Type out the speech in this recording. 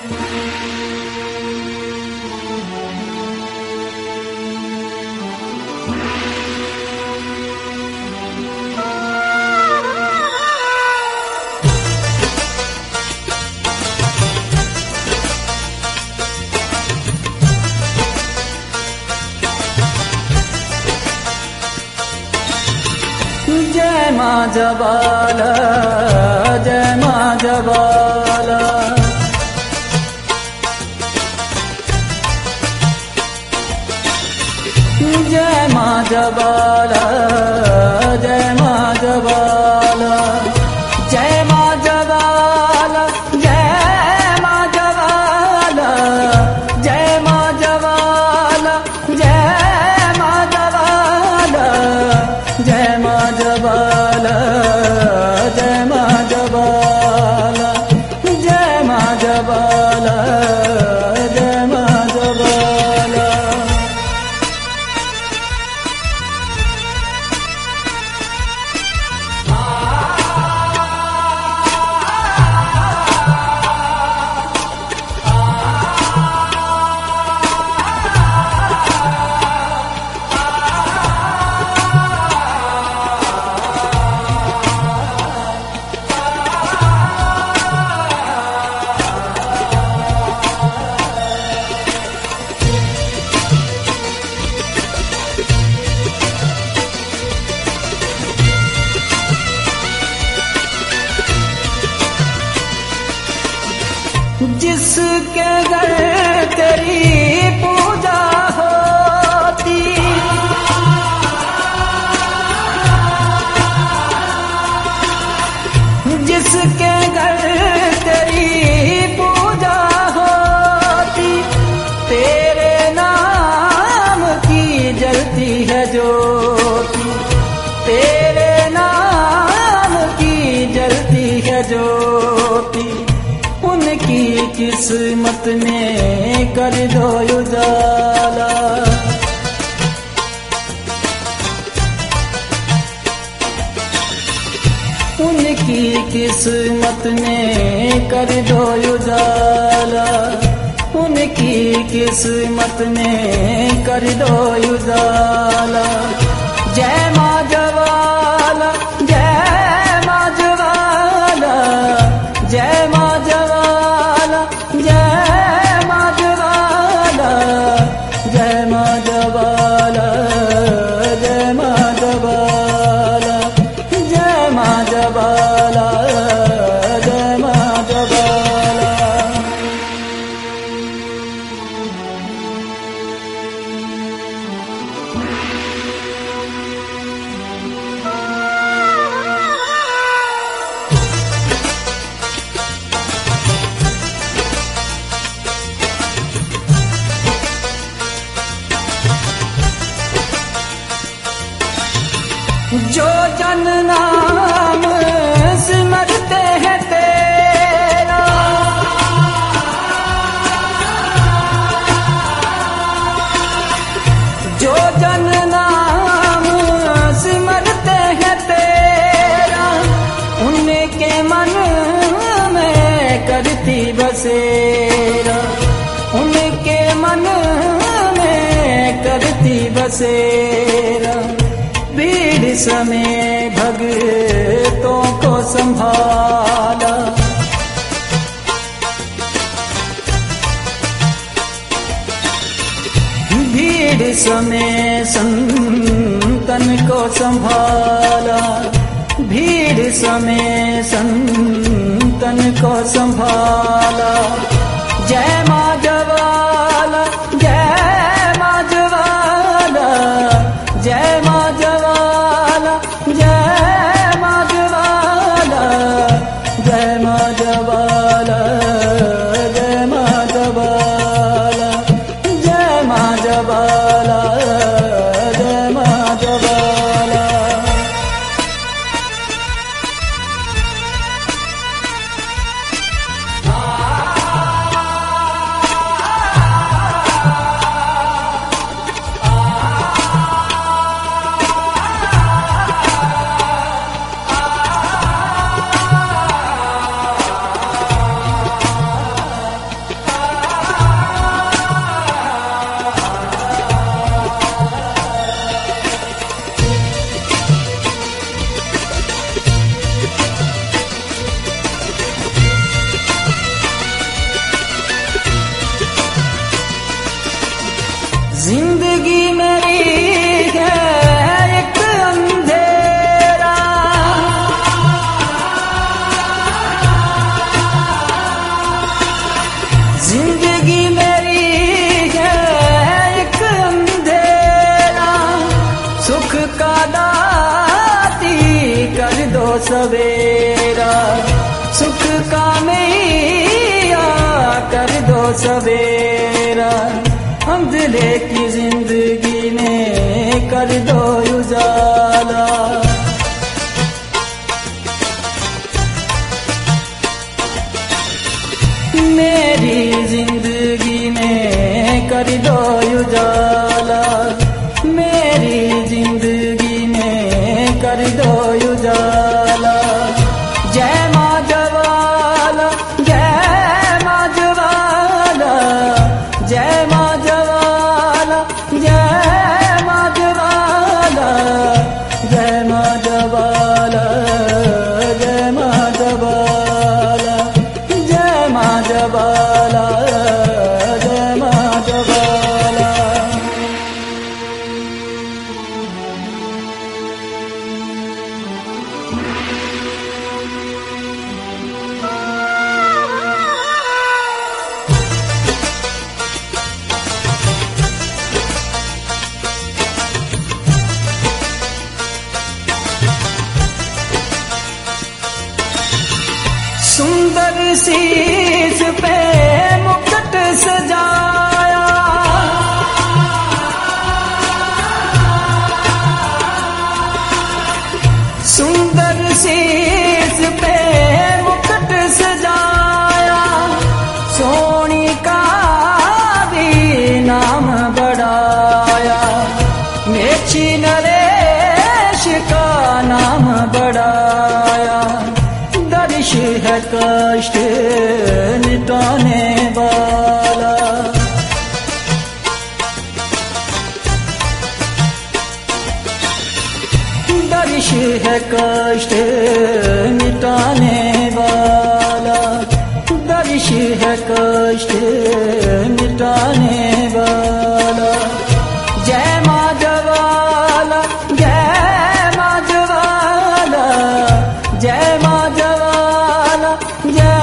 जय माँ जबाला, जय माँ जबाला। जय माँ जबाला, जय माँ जबाला। जय माँ जबाला, जय माँ जबाला। जय माँ जबाला, जय माँ जबाला। जय माँ जबाला, जय माँ जबाला। जय माँ जबाला, जय माँ जबाला। जिसके घर तेरी पूजा होती, जिसके घर तेरी पूजा होती, तेरे नाम की जलती है ज्योति, तेरे नाम की जलती है ज्योति। उनकी किस्मत में कर दो उजाला, उनकी किस्मत में कर दो उजाला, उनकी किस्मत में कर दो उजाला। जय माँ जवाला, जय माँ जवाला। जय माँ जवाला, जय माँ जवाला। जय माँ जवाला, जय माँ जवाला। जय माँ जवाला, जय माँ जवाला। जो जन नाम सिमरते हैं तेरा, जो जन नाम सिमरते हैं तेरा, उनके मन में करती बसेरा, उनके मन में करती बसेरा। भीड़ समय भगतों को संभाला, भीड़ समय संतन को संभाला, भीड़ समय संतन को संभाला। जय माँ जवाला, जय माँ जवाला। जय माँ जवाला, जय माँ जवाला। जय माँ जवाला, जय माँ जवाला। जय माँ जवाला, जय माँ जवाला। सवेरा, अंधेरे की जिंदगी में कर दो उजाला। मेरी जिंदगी में कर दो उजाला, मेरी जिंदगी में कर दो उजाला। जय माँ जवाला, जय माँ जवाला, जय माँ जवाला, जय माँ जवाला, जय माँ जवाला, जय माँ जवाला, जय माँ जवाला, जय माँ जवाला। सुंदर शीश पे मुकुट सजाया, सुंदर शीश पे मुकुट सजाया। सोनी का भी नाम बढ़ाया, मेची नरेश का नाम बढ़ाया। दर्श है कष्ट मिटाने वाला, दर्श है कष्ट मिटाने वाला, दर्श है कष्ट मिटाने वाला। जय माँ जवाला, जय माँ जवाला, जय माँ जवाला, जय